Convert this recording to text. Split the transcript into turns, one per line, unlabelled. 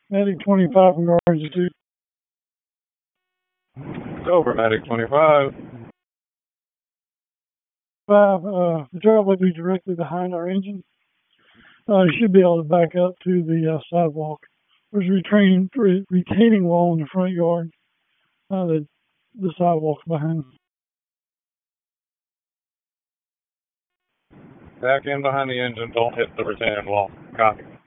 Medic 25 from Guardians 2.
Over, Medic 25.
5, the trail will be directly behind our engine. You should be able to back up to the sidewalk. There's a retaining wall in the front yard. The sidewalk's behind.
Back in behind the engine, don't hit the retaining wall. Copy.